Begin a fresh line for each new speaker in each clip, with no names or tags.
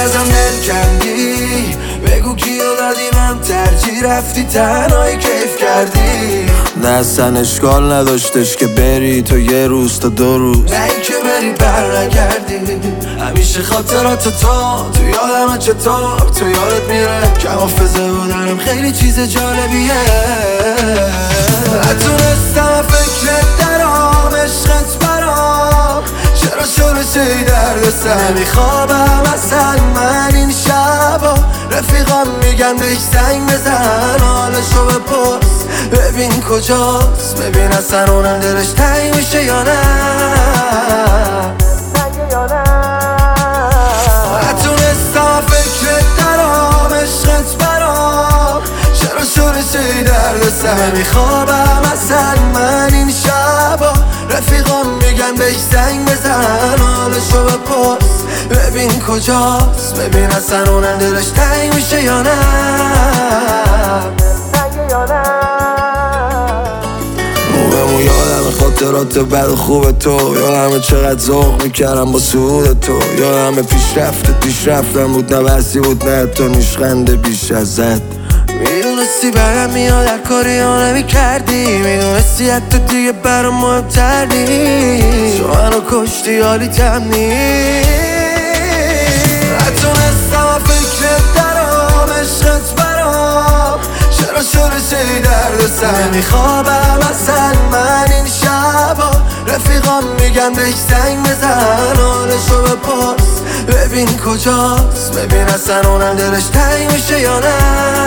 ازم دل کندی، بگو کیو دادی من ترجیح رفتی تنهایی کیف کردی.
نه اصلا اشکال نداشتش که بری تو یه روز تا 2 روز،
نه این که بری بر نگردی. همیشه خاطرات تو یادمه، چطور تو یادت میره که حافظه بودنم خیلی چیز جالبیه. نتونستم فکرت درام، عشقت برام چرا شروع درد سر. نمیخوابم اصلا من این شبا، رفیقام میگن بهش زنگ بزن حالشو بپرس ببین کجاست، ببین اصلا اونم دلش تنگ میشه یا نه. نتونستم فکرت درام، عشقت برام چرا شروع درد سر. نمیخوابم اصلا من این شبا، رفیقام میگن بهش زنگ بزن حالشو بپرس ببین کجاست، ببین اصلا اونم دلش تنگ میشه یا نه.
موهمو یادم خاطرات بد و خوب تو، یادم چقدر ذوق میکردم با سعود تو، یادم پیشرفتم بود نه بسی بود نه تو نیشخنده بیش ازت.
میدونستی برم میاد هر کاری ها نمیکردی، میدونستی حتی دیگه برام مهمتر نیست، تو منو کشتی حالی تم نیست. نتونستم فکرت درام، عشقت برام چرا شروع درد سر. نمیخوابم اصلا من این شبا، رفیقام میگن بهش زنگ بزن حالشو بپرس ببین کجاست، ببین اصلا اونم دلش تنگ میشه یا نه.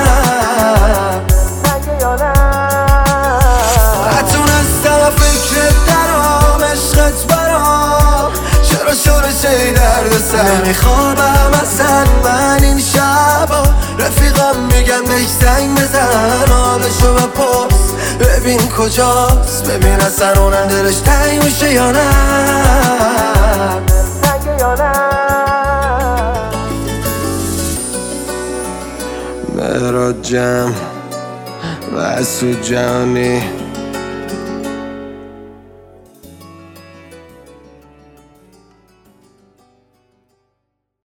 نتونستم فکرت درام، عشقت برام چرا شروع درد سر. نمیخوابم اصلا من این شبا، رفیقام میگن بهش زنگ بزن حالشو بپرس ببین کجاست، ببین اصلا اونم دلش تنگ میشه یا نه.
مهراد جم، مسعود جهانی